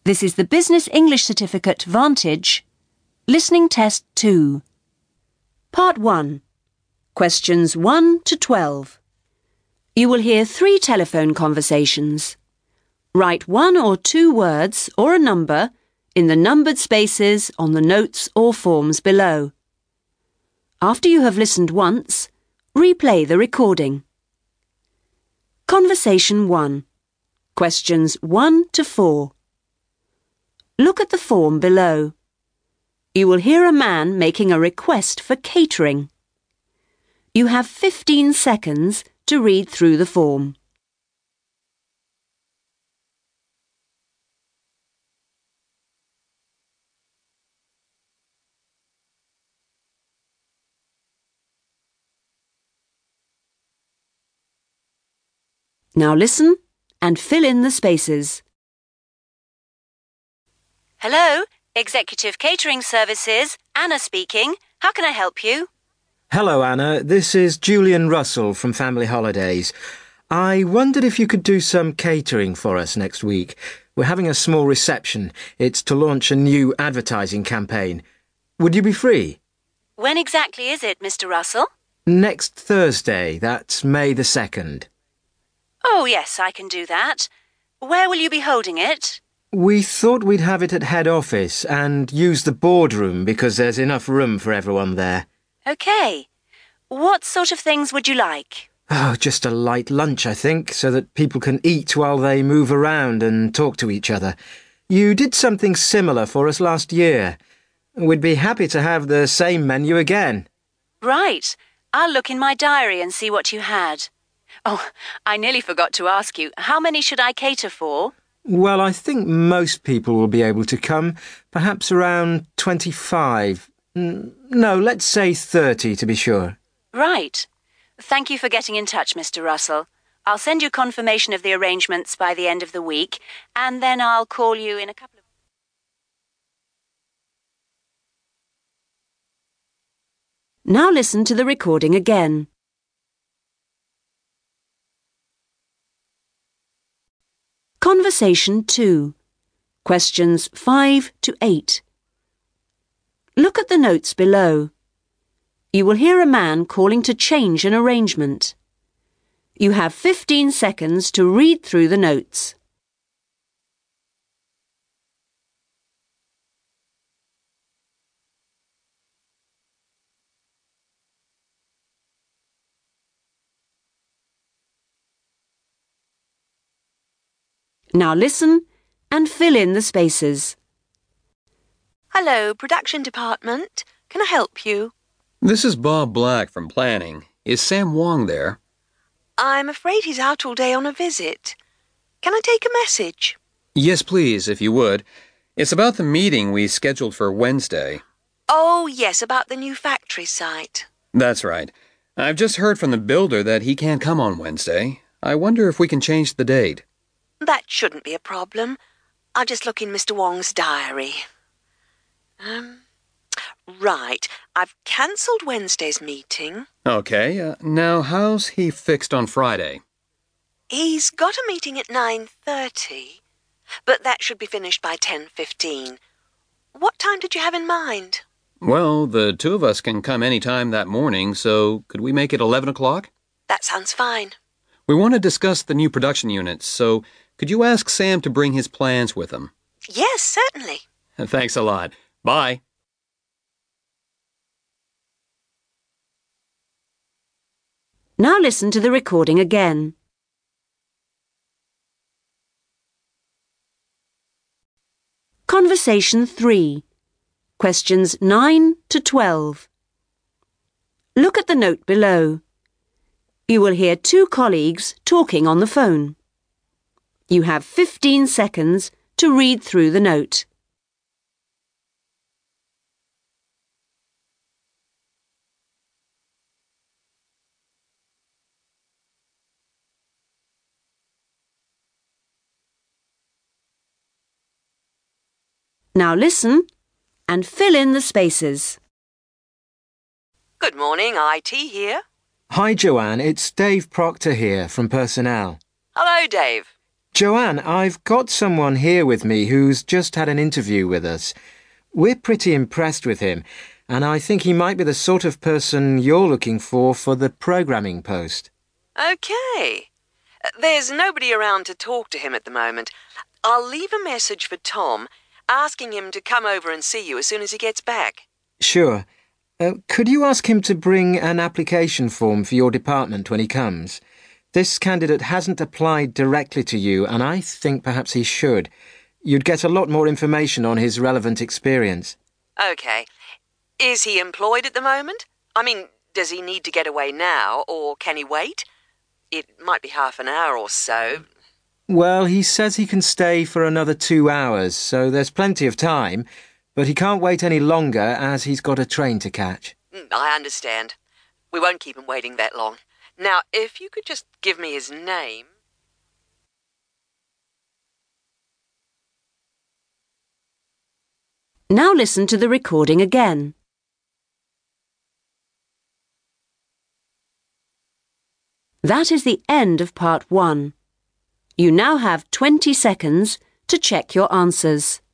This is the Business English Certificate Vantage, Listening Test 2. Part 1. Questions 1 to 12. You will hear 3 telephone conversations. Write 1 or 2 words or a number in the numbered spaces on the notes or forms below. After you have listened once, replay the recording. Conversation 1. Questions 1 to 4. Look at the form below. You will hear a man making a request for catering. You have 15 seconds to read through the form. Now listen and fill in the spaces. Hello, Executive Catering Services, Anna speaking. How can I help you? Hello, Anna. This is Julian Russell from Family Holidays. I wondered if you could do some catering for us next week. We're having a small reception. It's to launch a new advertising campaign. Would you be free? When exactly is it, Mr. Russell? Next Thursday. That's May the 2nd. Oh, yes, I can do that. Where will you be holding it? We thought we'd have it at head office and use the boardroom because there's enough room for everyone there. OK. What sort of things would you like? Oh, just a light lunch, I think, so that people can eat while they move around and talk to each other. You did something similar for us last year. We'd be happy to have the same menu again. Right. I'll look in my diary and see what you had. Oh, I nearly forgot to ask you, how many should I cater for? Well, I think most people will be able to come, perhaps around 25. No, let's say 30 to be sure. Right. Thank you for getting in touch, Mr. Russell. I'll send you confirmation of the arrangements by the end of the week, and then I'll call you in a couple of... Now listen to the recording again. Conversation 2. Questions 5 to 8. Look at the notes below. You will hear a man calling to change an arrangement. You have 15 seconds to read through the notes. Now listen and fill in the spaces. Hello, production department. Can I help you? This is Bob Black from Planning. Is Sam Wong there? I'm afraid he's out all day on a visit. Can I take a message? Yes, please, if you would. It's about the meeting we scheduled for Wednesday. Oh, yes, about the new factory site. That's right. I've just heard from the builder that he can't come on Wednesday. I wonder if we can change the date. That shouldn't be a problem. I'll just look in Mr. Wong's diary. Right. I've cancelled Wednesday's meeting. Okay, now how's he fixed on Friday? He's got a meeting at 9:30, but that should be finished by 10:15. What time did you have in mind? Well, the two of us can come any time that morning, so could we make it 11 o'clock? That sounds fine. We want to discuss the new production units, so could you ask Sam to bring his plans with him? Yes, certainly. Thanks a lot. Bye. Now listen to the recording again. Conversation 3. Questions 9 to 12. Look at the note below. You will hear 2 colleagues talking on the phone. You have 15 seconds to read through the note. Now listen and fill in the spaces. Good morning, IT here. Hi, Joanne. It's Dave Proctor here from Personnel. Hello, Dave. Joanne, I've got someone here with me who's just had an interview with us. We're pretty impressed with him, and I think he might be the sort of person you're looking for the programming post. OK. There's nobody around to talk to him at the moment. I'll leave a message for Tom, asking him to come over and see you as soon as he gets back. Sure. Could you ask him to bring an application form for your department when he comes? This candidate hasn't applied directly to you, and I think perhaps he should. You'd get a lot more information on his relevant experience. OK. Is he employed at the moment? I mean, does he need to get away now, or can he wait? It might be half an hour or so. Well, he says he can stay for another 2 hours, so there's plenty of time, but he can't wait any longer as he's got a train to catch. I understand. We won't keep him waiting that long. Now, if you could just give me his name. Now listen to the recording again. That is the end of part 1. You now have 20 seconds to check your answers.